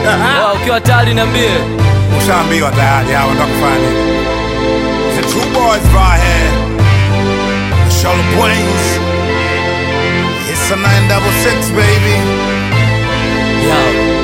Ukiwa tayari niambie. Ushaambiwa tayari hao ndo kufanya. The two boys right here. Shoulder Brains. It's a 966 baby. Yo.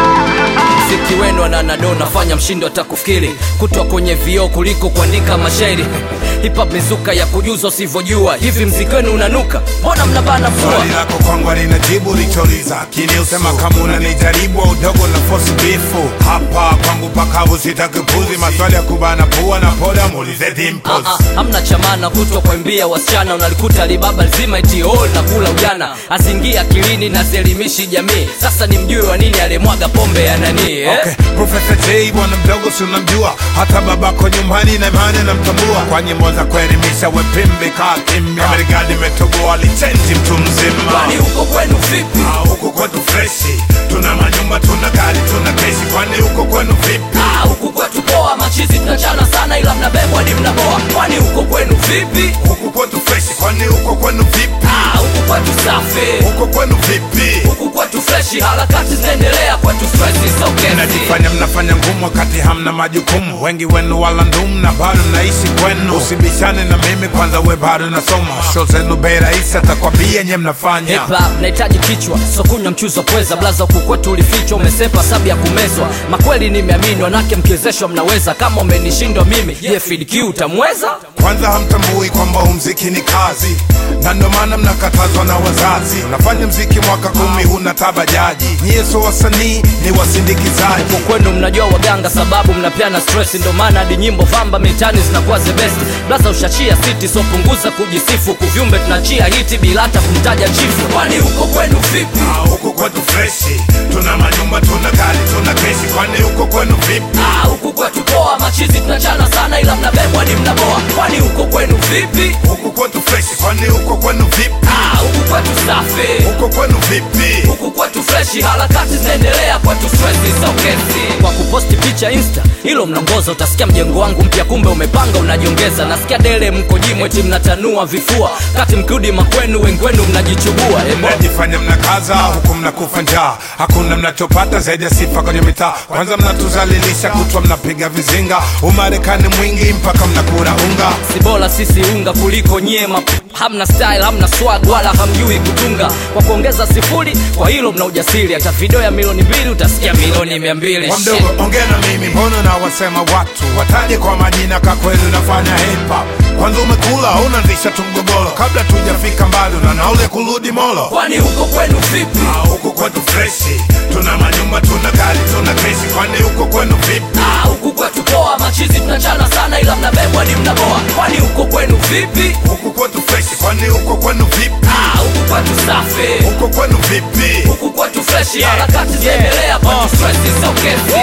Mziki wenu ananado nafanya mshindo atakufikiri kutwa kwenye vioo kuliko kuandika mashairi. Hip hop mizuka ya kujuza usivyojua. Hivi mziki wenu unanuka? Mbona mnabana fua? Swali lako kwangu linajibu licholiza. Kini usema kama unanijaribu au dogo na force bifu. Hapa kwangu pakavu sitakupuzi. Maswali ya kubana pua na poda muulize Dimples. Hamna chamana kutwa kuimbia wasichana. Unalikuta libaba lizima eti all na kula ujana. Azingia akilini na zelimishi jamii. Sasa ni mjue wa nini alemwaga pombe ya nani Okay, Professor J bwana mdogo si unamjua. Hata babako nyumbani na imani namtambua. Kwa nyimbo za kuelimisha wepimbe kaa kimya. Amerikani metoboa lichenji mtu mzima. Kwani huko kwenu vipi? Huko kwetu freshi. Tuna manyumba, tuna gari, tuna keshi. Kwani huko kwenu vipi? Huko kwetu poa, machizi tunachana sana ila mnabebwa ni mnaboa. Kwani huko kwenu vipi? Huko kwetu freshi. Kwani huko kwenu vipi? Huko kwetu safi. Huko kwenu vipi? Huko kwetu freshi, harakati zinaendelea kwetu stress so kesi. Mnajifanya mnafanya ngumu wakati hamna majukumu. Wengi wenu wala ndumu na bado naishi kwenu. Usibishane na mimi kwanza we bado nasoma. Show zenu bei rahisi atakwambia nye mnafanya. Hip hop nahitaji kichwa, so kunywa mchuzo pweza. Blaza huku kwetu ulifichwa, umesepa sabu ya kumezwa. Makweli nimeamini wanake mkiwezeshwa mnaweza. Kama umenishindwa mimi, je FDQ utamweza? Kwanza hamtambui kwamba mziki ni kazi. Na ndo maana mnakatazwa na wazazi. Unafanya mziki mwaka 10 huna tabajaji. Nyie so wasanii ni wasindikizaji. Huko kwenu mnajua waganga sababu mnapeana stress. Ndo maana hadi nyimbo vamba mitani zinakuwa the best. Blaza ushachia city so punguza kujisifu. Kuvyumbe tunachia hiti bila hata kumtaja chifu. Kwani huko kwenu vipi? Huko kwetu freshi. Tuna manyumba, tuna gari, tuna keshi. Kwani huko kwenu vipi? Huko kwetu poa, machizi tunachana sana ila mnabebwa ni mnaboa. Kwani huko kwenu vipi? Huko kwetu freshi. Kwani huko kwenu vipi? Huko kwetu safi. Huko kwenu vipi? Huko kwetu freshi, harakati zinaendelea kwetu stress so kesi. Kwa kuposti picha Insta, hilo mnaongoza. Utasikia mjengo wangu mpya kumbe umepanga unajiongeza. Nasikia dele mko jimu eti mnatanua vifua. Kati mkirudi makwenu wengwenu mnajichubua. Mnajifanya mnakaza huku mnakufa njaa. Hakuna mnachopata zaidi ya sifa kwenye mitaa. Kwanza mnatuzalilisha kutwa mnapiga vizinga. Umarekani mwingi mpaka mnakula unga. Si bora sisi unga kuliko nyema. Hamna style, hamna swag, wala hamjui kutunga. Kwa kuongeza sifuri, kwa hilo mna ujasiri. Hata video ya milioni 2 utasikia milioni 200. Wamdogo ongea na mimi, mbona na wasema watu wataje kwa majina ka kweli unafanya hip hop. Kwanza umekula unaanzisha tu mgogoro. Kabla tujafika mbali na ule kurudi molo. Kwani huko kwenu vipi? Huko kwetu freshi. Tuna manyumba, tuna gari, tuna keshi. Kwani huko kwenu vipi? Huko kwetu poa, machizi tunachana sana ila mnabebwa ni mnaboa. Kwani huko kwenu vipi? Huko kwetu freshi. Kwani huko kwenu vipi? Huko kwetu safi. Huko kwenu vipi? Huko kwetu freshi, harakati zinaendelea kwetu stress so kesi.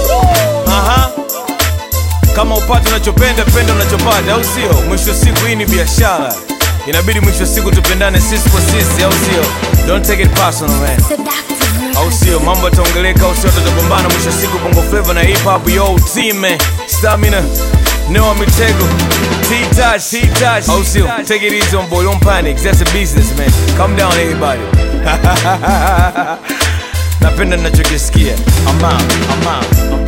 Kama upate unachopenda, penda unachopata, au sio? Mwisho siku hii ni biashara. Inabidi mwisho siku tupendane sisi kwa sisi, au sio? Don't take it personal, man. Au sio? Mambo yataongeleka, au sio? Tutagombana mwisho siku. Bongo Flava na hip hop, yo team, man. Stamina, Noah Mitego, T-Touch, au sio? Take it easy on boy, don't panic, that's a business, man. Calm down everybody. Napenda ninachokisikia. I'm out.